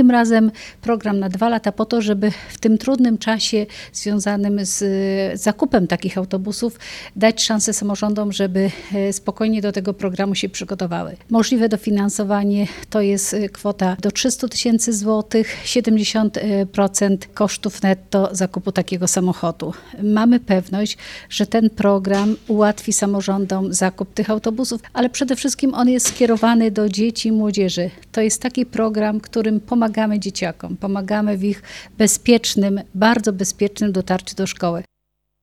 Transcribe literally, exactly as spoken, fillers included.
tym razem program na dwa lata po to, żeby w tym trudnym czasie związanym z zakupem takich autobusów dać szansę samorządom, żeby spokojnie do tego programu się przygotowały. Możliwe dofinansowanie to jest kwota do trzysta tysięcy złotych, siedemdziesiąt procent kosztów netto zakupu takiego samochodu. Mamy pewność, że ten program ułatwi samorządom zakup tych autobusów, ale przede wszystkim on jest skierowany do dzieci i młodzieży. To jest taki program, którym pomagamy dzieciakom, pomagamy w ich bezpiecznym, bardzo bezpiecznym dotarciu do szkoły.